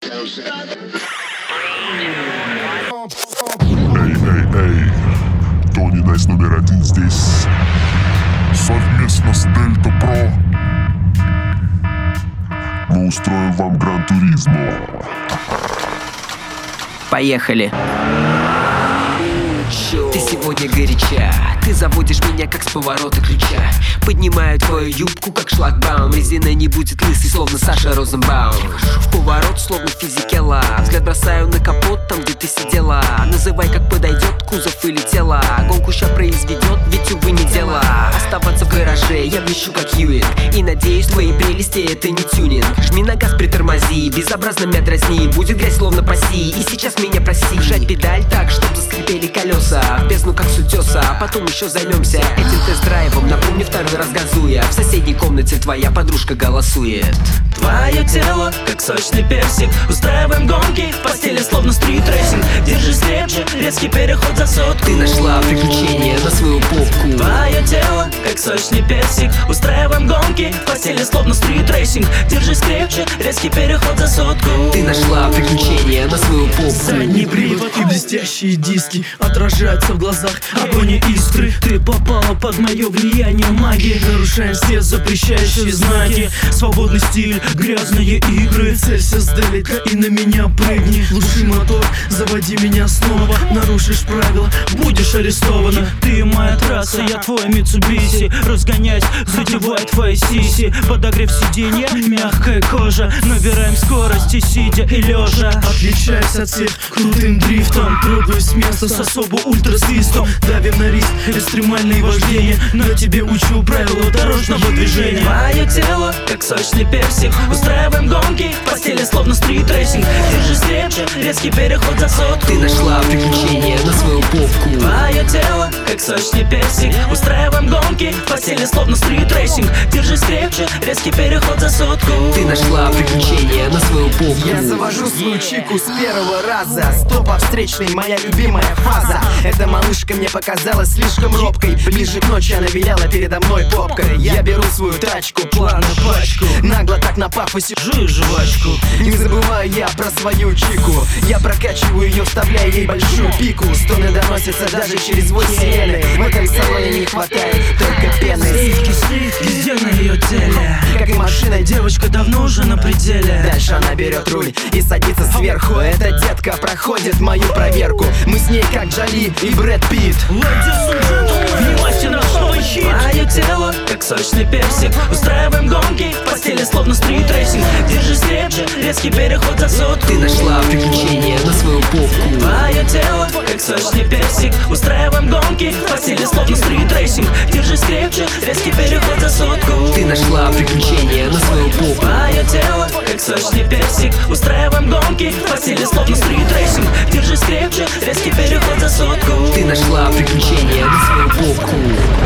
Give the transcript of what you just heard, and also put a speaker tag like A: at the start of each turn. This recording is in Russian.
A: Эй, Тони Найс номер один здесь. Совместно с Дельта Про мы устроим вам Гран-туризмо.
B: Поехали. Ты сегодня горяча, ты заводишь меня как с поворота ключа. Поднимаю твою юбку как шлагбаум. Резина не будет лысой, словно Саша Розенбаум. В поворот, словно в физике ла. Взгляд бросаю на капот, там где ты сидела. Называй как подойдет, кузов или тело. Гонку ща произведет, ведь увы не дело. Оставаться в гараже, я блещу как Юин. И надеюсь, твои прелести это не тюнинг. Жми на газ, притормози, безобразно меня дразни. Будет грязь, словно паси, и сейчас меня проси. Жать педаль так, чтоб заскрипели колеса. В бездну как с утеса, а потом еще займемся этим тест-драйвом. Напомню, второй раз газуя. В соседней комнате твоя подружка голосует.
C: Твое тело, как сочный персик. Устраиваем гонки в постели, словно стрит-рейсинг. Держись крепче, резкий переход за сотку.
B: Ты нашла приключения на свою попку.
C: Твое тело, как сочный персик. Устраиваем гонки в постели, словно стрит-рейсинг. Держись крепче, резкий переход за сотку.
B: Ты нашла приключения на свою попку.
D: Задний привод и блестящие диски отражаются в глазах огонь и искры. Ты попала под мое влияние магии. Нарушаем все запрещающие знаки. Свободный стиль, грязные игры. Целься сдалека и на меня прыгни. Глуши мотор, заводи меня снова. Нарушишь правила, будешь арестована. Ты моя трасса, я твой Митсубиси. Разгонясь, задевай твои сиси. Подогрев сиденья, мягкая кожа. Набираем скорости, сидя и лежа. Отличаюсь от всех крутым дрифтом. Трогаюсь с места с особо ультрасвистом. Давим на риск, экстремальные вождения. На тебе учу правила дорожного движения.
C: Твое тело, как сочный персик. Устраиваем гонки в постели, словно стрит-рейсинг. Держись крепче, резкий переход за сотку.
B: Ты нашла приключения на свою попку.
C: Твое тело, как сочный персик. Устраиваем гонки в постели, словно стрит-рейсинг. Держись крепче, резкий переход за сотку.
B: Ты нашла приключения на свою попку.
E: Я завожу свою чику с первого раза. Стопа встречный, моя любимая фаза. Эта малышка мне показалась слишком робкой. Ближе к ночи она виляла передо мной попкой. Я беру свою тачку, плавно пачку. Нагло так на пафосе жую жвачку. Не забываю я про свою чику. Я прокачиваю ее, вставляя ей большую пику. Стоны доносятся даже через вой сирены. В этом салоне не хватает только пены.
D: Сливки везде на ее теле.
E: Как и машина,
D: Девочка давно уже на пределе.
E: дальше она берет руль и садится сверху. Эта детка проходит мою проверку. Мы с ней как Джоли и Брэд Питт.
D: Внимайте на свой щит.
C: Твое тело, как сочный персик. Устраиваем гонки в постели, словно стрит-рейсинг. Держись крепче, резкий переход за сотку.
B: Ты нашла приключения на свою попку.
C: Твое тело, как сочный персик. Устраиваем гонки в постели, словно стрит-рейсинг. Держись крепче, резкий переход за сотку.
B: Ты нашла приключения на свою попку.
C: Твое тело, как сочный персик. Устраиваем гонки в постели, словно стрит-рейсинг. Держись крепче, резкий переход за сотку.
B: Ты нашла приключения на свою попку.